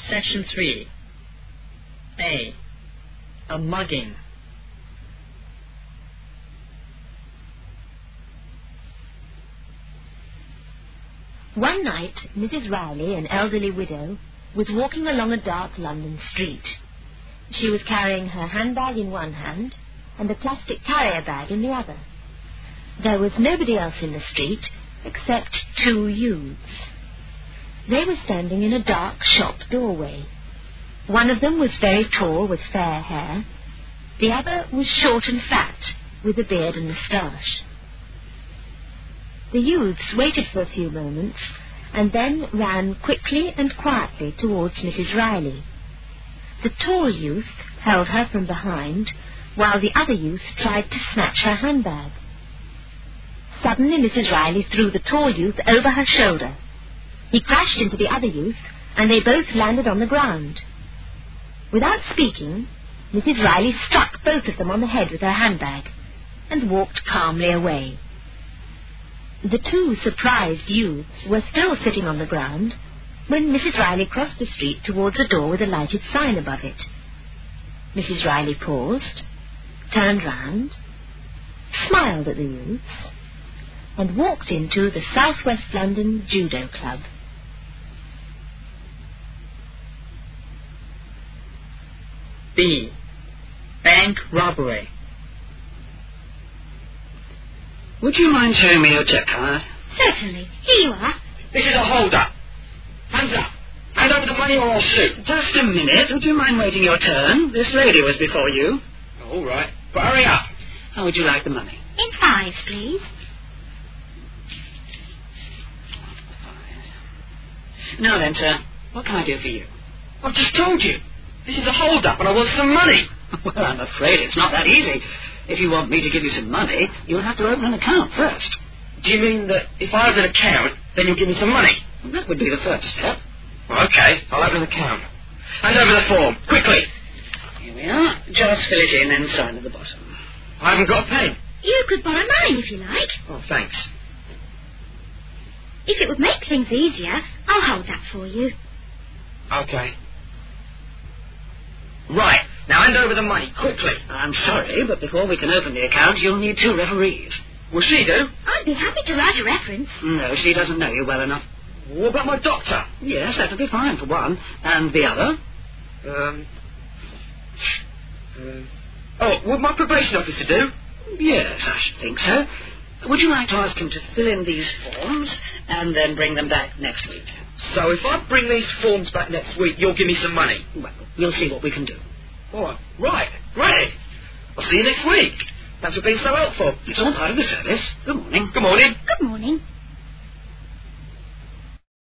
Section 3. A. A mugging. One night, Mrs. Riley, an elderly widow, was walking along a dark London street. She was carrying her handbag in one hand and a plastic carrier bag in the other. There was nobody else in the street except two youths. They were standing in a dark shop doorway. One of them was very tall with fair hair. The other was short and fat with a beard and moustache. The youths waited for a few moments and then ran quickly and quietly towards Mrs. Riley. The tall youth held her from behind, while the other youth tried to snatch her handbag. Suddenly Mrs. Riley threw the tall youth over her shoulder. He crashed into the other youth, and they both landed on the ground. Without speaking, Mrs. Riley struck both of them on the head with her handbag and walked calmly away. The two surprised youths were still sitting on the ground when Mrs. Riley crossed the street towards a door with a lighted sign above it. Mrs. Riley paused, turned round, smiled at the youths, and walked into the South West London Judo Club. B. Bank robbery. Would you mind showing me your check card? Certainly. Here you are. This is a hold-up. Hands up. Hand over the money or I'll shoot. Just a minute. Would you mind waiting your turn? This lady was before you. All right. But hurry up. How would you like the money? In fives, please. Now then, sir, what can I do for you? I've just told you. This is a hold-up and I want some money. Well, I'm afraid it's not that easy. If you want me to give you some money, you'll have to open an account first. Do you mean that if I have an account, then you'll give me some money? Well, that would be the first step. Well, okay, I'll have an account. Hand over the form, quickly. Here we are. Just fill it in and sign at the bottom. I haven't got a pen. You could borrow mine if you like. Oh, thanks. If it would make things easier, I'll hold that for you. Okay. Right, now hand over the money, quickly. I'm sorry, but before we can open the account, you'll need two referees. Will she do? I'd be happy to write a reference. No, she doesn't know you well enough. What about my doctor? Yes, that'll be fine for one. And the other? Would my probation officer do? Yes, I should think so. Would you like to ask him to fill in these forms and then bring them back next week? So if I bring these forms back next week, you'll give me some money? Well, we'll see what we can do. Oh, right, great. I'll see you next week. Thanks for being so helpful. It's all part of the service. Good morning. Good morning.